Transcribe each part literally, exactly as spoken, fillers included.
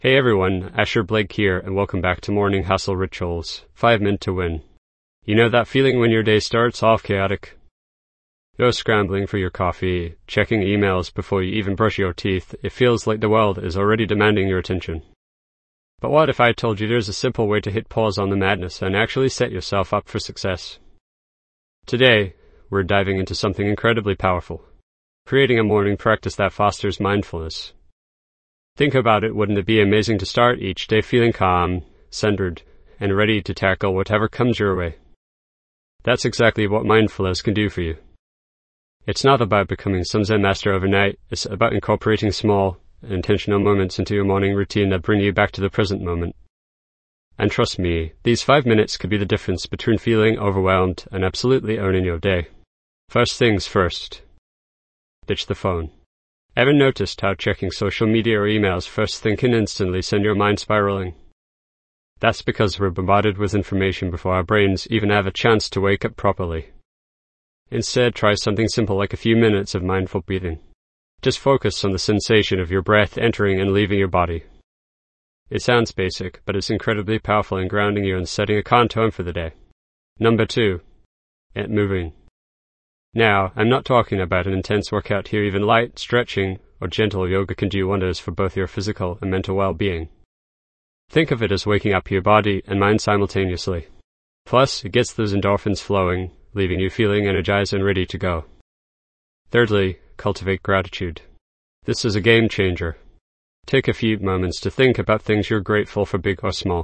Hey everyone, Asher Blake here, and welcome back to Morning Hustle Rituals, five minutes to win. You know that feeling when your day starts off chaotic? You're scrambling for your coffee, checking emails before you even brush your teeth. It feels like the world is already demanding your attention. But what if I told you there's a simple way to hit pause on the madness and actually set yourself up for success? Today, we're diving into something incredibly powerful, creating a morning practice that fosters mindfulness. Think about it, wouldn't it be amazing to start each day feeling calm, centered, and ready to tackle whatever comes your way? That's exactly what mindfulness can do for you. It's not about becoming some Zen master overnight. It's about incorporating small, intentional moments into your morning routine that bring you back to the present moment. And trust me, these five minutes could be the difference between feeling overwhelmed and absolutely owning your day. First things first. Ditch the phone. Ever noticed how checking social media or emails first thing can instantly send your mind spiraling? That's because we're bombarded with information before our brains even have a chance to wake up properly. Instead, try something simple like a few minutes of mindful breathing. Just focus on the sensation of your breath entering and leaving your body. It sounds basic, but it's incredibly powerful in grounding you and setting a calm tone for the day. Number two, get moving. Now, I'm not talking about an intense workout here. Even light stretching or gentle yoga can do wonders for both your physical and mental well-being. Think of it as waking up your body and mind simultaneously. Plus, it gets those endorphins flowing, leaving you feeling energized and ready to go. Thirdly, cultivate gratitude. This is a game changer. Take a few moments to think about things you're grateful for, big or small.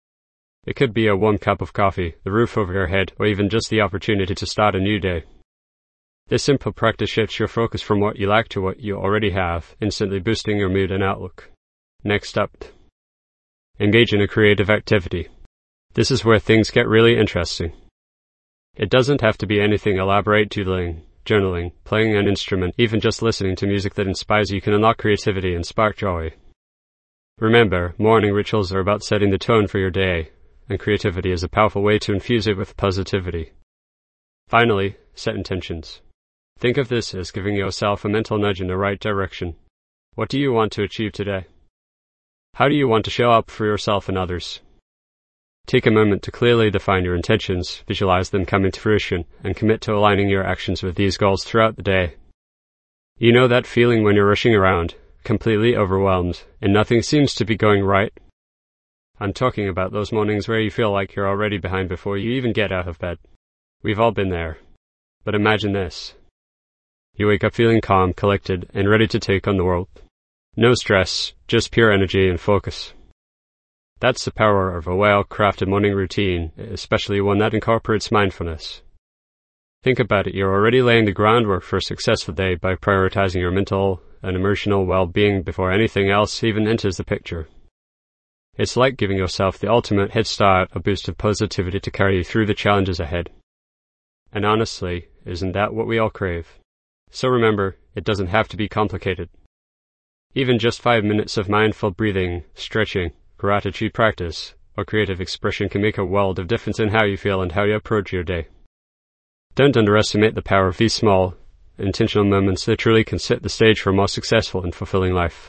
It could be a warm cup of coffee, the roof over your head, or even just the opportunity to start a new day. This simple practice shifts your focus from what you lack to what you already have, instantly boosting your mood and outlook. Next up, engage in a creative activity. This is where things get really interesting. It doesn't have to be anything elaborate. Doodling, journaling, playing an instrument, even just listening to music that inspires you can unlock creativity and spark joy. Remember, morning rituals are about setting the tone for your day, and creativity is a powerful way to infuse it with positivity. Finally, set intentions. Think of this as giving yourself a mental nudge in the right direction. What do you want to achieve today? How do you want to show up for yourself and others? Take a moment to clearly define your intentions, visualize them coming to fruition, and commit to aligning your actions with these goals throughout the day. You know that feeling when you're rushing around, completely overwhelmed, and nothing seems to be going right? I'm talking about those mornings where you feel like you're already behind before you even get out of bed. We've all been there. But imagine this. You wake up feeling calm, collected, and ready to take on the world. No stress, just pure energy and focus. That's the power of a well-crafted morning routine, especially one that incorporates mindfulness. Think about it, you're already laying the groundwork for a successful day by prioritizing your mental and emotional well-being before anything else even enters the picture. It's like giving yourself the ultimate head start, a boost of positivity to carry you through the challenges ahead. And honestly, isn't that what we all crave? So remember, it doesn't have to be complicated. Even just five minutes of mindful breathing, stretching, gratitude practice, or creative expression can make a world of difference in how you feel and how you approach your day. Don't underestimate the power of these small, intentional moments that truly can set the stage for a more successful and fulfilling life.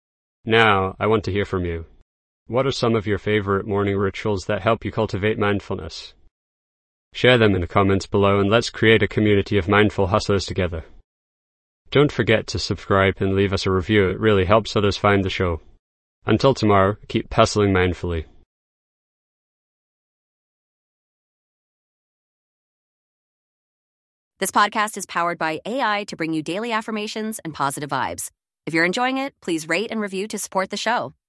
Now, I want to hear from you. What are some of your favorite morning rituals that help you cultivate mindfulness? Share them in the comments below and let's create a community of mindful hustlers together. Don't forget to subscribe and leave us a review. It really helps others find the show. Until tomorrow, keep hustling mindfully. This podcast is powered by A I to bring you daily affirmations and positive vibes. If you're enjoying it, please rate and review to support the show.